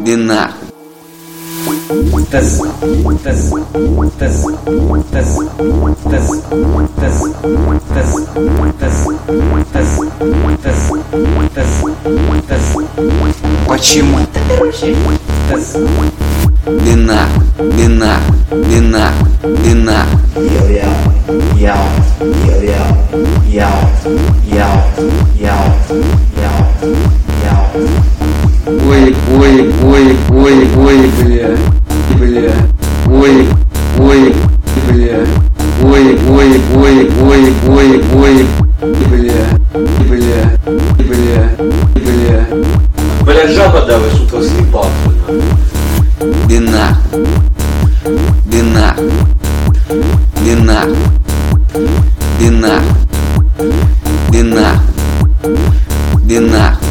Иди нахуй. Почему? Иди нахуй, иди нахуй, иди нахуй, иди нахуй. Ой, ой, ой, ой, ой, бля, бля, ой, ой, бля, ой, ой, ой, ой, ой, ой, бля, бля, бля, бля. Бля, жаба давай, с утра съебался. Иди нахуй, иди нахуй, иди нахуй, иди нахуй, иди нахуй, иди нахуй.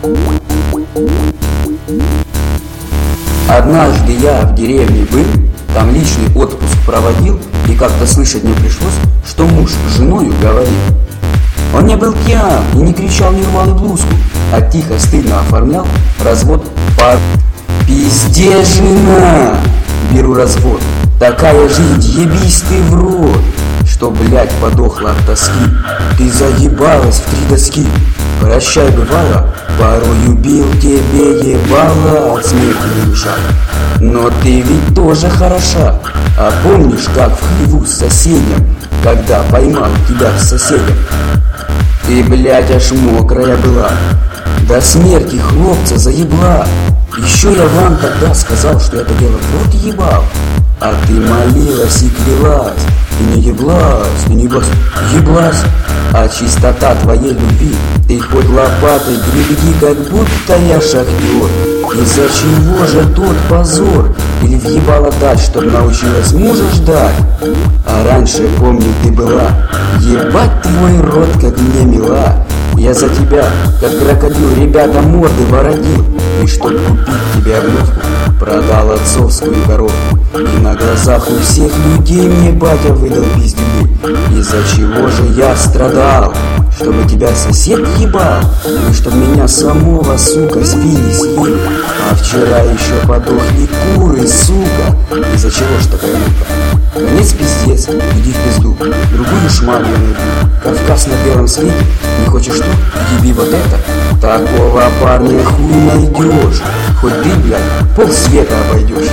Однажды я в деревне был, там личный отпуск проводил, и как-то слышать мне пришлось, что муж с женою говорил. Он не был пьян и не кричал, не рвал и блузку, а тихо, стыдно оформлял развод по пизде, жена. Беру развод, такая жизнь, ебись ты в рот, что, блядь, подохла от тоски. Ты заебалась в 3 доски. Прощай, бывало, порою бил тебе ебало от смерти душа. Но ты ведь тоже хороша. А помнишь, как в хлеву с соседям, когда поймал тебя в соседях? Ты, блядь, аж мокрая была, до смерти хлопца заебла. Еще я вам тогда сказал, что это дело в рот ебал. А ты молилась и клялась, и не еблась, и не еблась. А чистота твоей любви, ты хоть лопатой греби, как будто я шахтер. Из-за чего же тот позор? Или въебала дать, чтоб научилась мужа ждать? А раньше, помню, ты была, ебать твой рот, как мне мила. Я за тебя, как крокодил, ребята морды воротил. И чтоб купить тебе обновку, продал отцовскую коровку. И на глазах у всех людей мне батя выдал пиздюлей. Из-за чего же я страдал? Чтобы тебя сосед ебал? И чтоб меня самого, сука, спили съели? А вчера еще подохли куры, сука. Из-за чего ж такая мука? Конец пиздец, иди в пизду, другую шмалью найду. Кавказ на белом свете, не хочешь что? Еби вот это. Такого парня хуй найдешь. Хоть ты, блядь, полсвета обойдешь.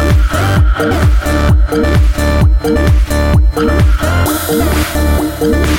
Thank you.